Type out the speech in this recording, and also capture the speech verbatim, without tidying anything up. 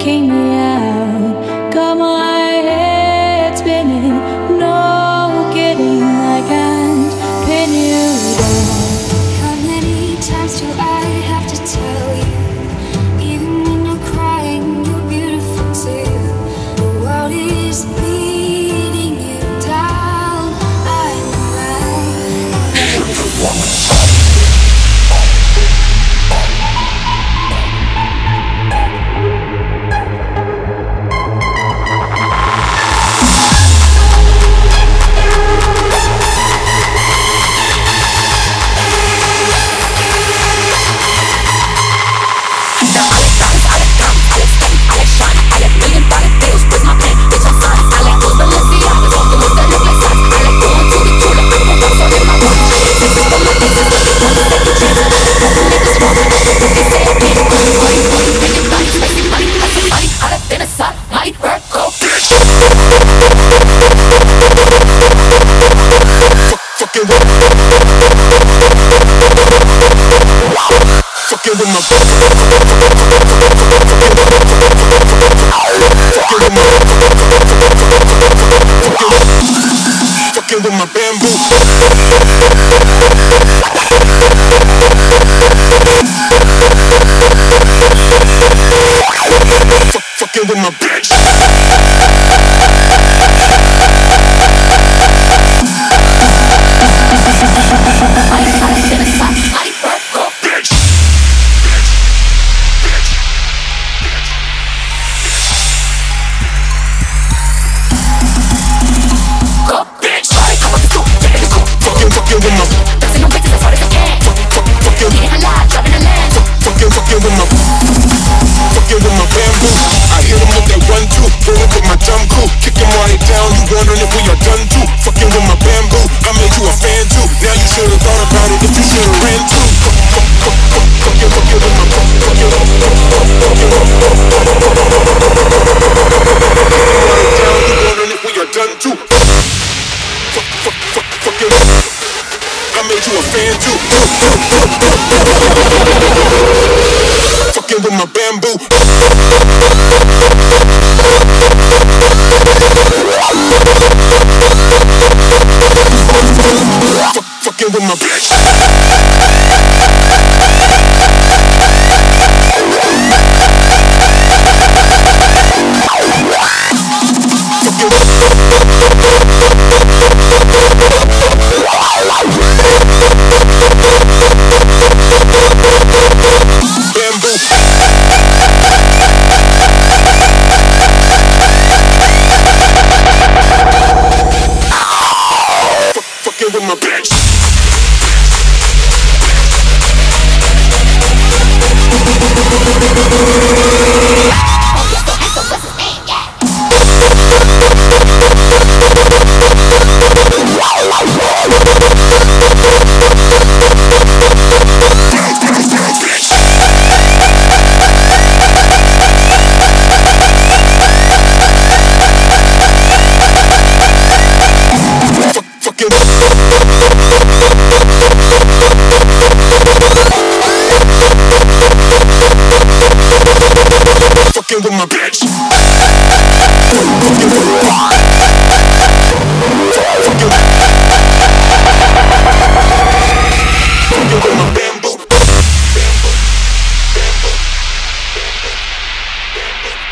freaking me out. Got my head spinning, no kidding, I can't pin you down. How many times do I have to tell you? Even when you're crying, you're beautiful too. The world is beating you down. I know. Fucking with my bamboo. Fucking with my bitch. Wondering if we are done too. Fucking with my bamboo, I made you a fan too. Now you should've thought about it if you should've ran too. Fucking, fucking with my fucking, you wondering if we are done too. Fucking, I made you a fan too. Fucking with my bamboo. Fucking with my bitch. Fucking with my bitch. Fucking with my bitch.